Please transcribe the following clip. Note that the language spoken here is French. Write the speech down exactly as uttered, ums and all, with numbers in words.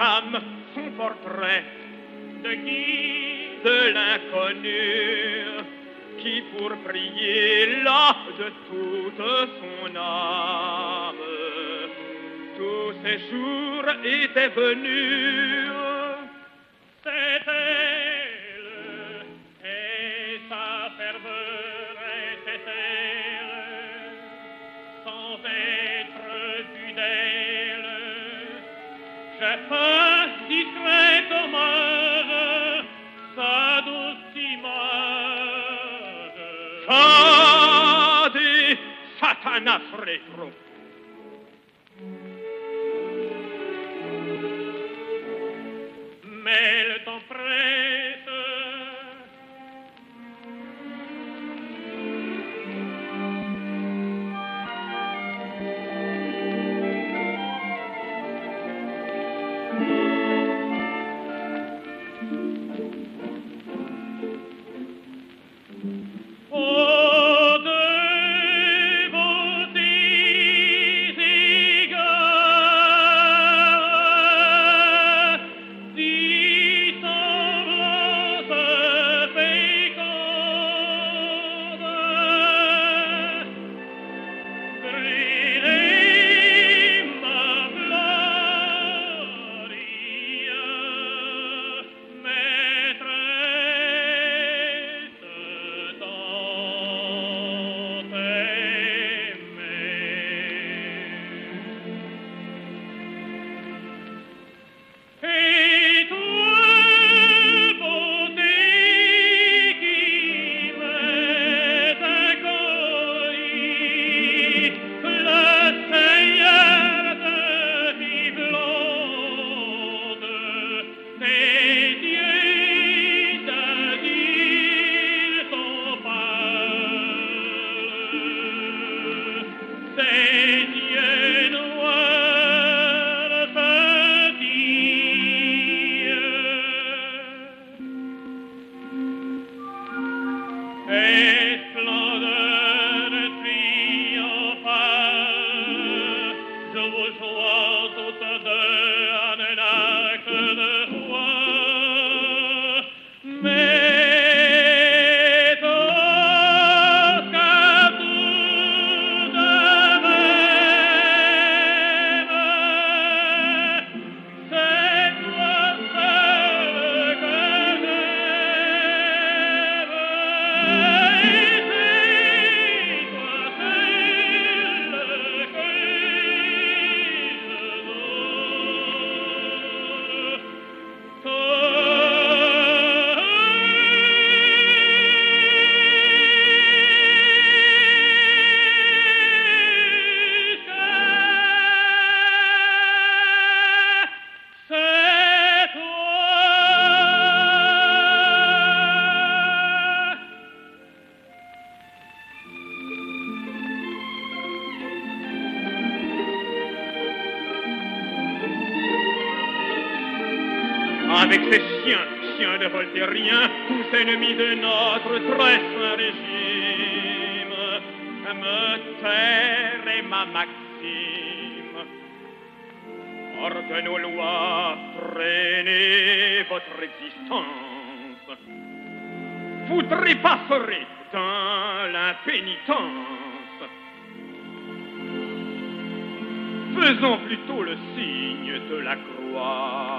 femme son portrait. De qui? De l'inconnu, qui pour prier là de toute son âme, tous ces jours étaient venus. C'est elle, et sa ferveur était elle, sans être vue d'elle. J'ai fait discret hommage, sa douce image. Fade, Satana frétro. Mais le temps presse. Oh, dévotés égards, dissemblances fécondes, brûlez ma gloria, maîtresse tant aimée. Et toi, beauté qui m'est inconnue, le Seigneur te fit blonde, tes yeux d'azur sont pâles, tes yeux noirs scintillent. Et splendeur triomphale, je vous joins toutes deux en un acte de foi. Mais Tosca tout de même, c'est toi seul que j'aime, et c'est toi seul que j'adore. C'est avec ces chiens, chiens de voltairiens, tous ennemis de notre très saint régime, me taire est ma maxime. Hors de nos lois, traînez votre existence. Vous trépasserez dans l'impénitence. Faisons plutôt le signe de la croix.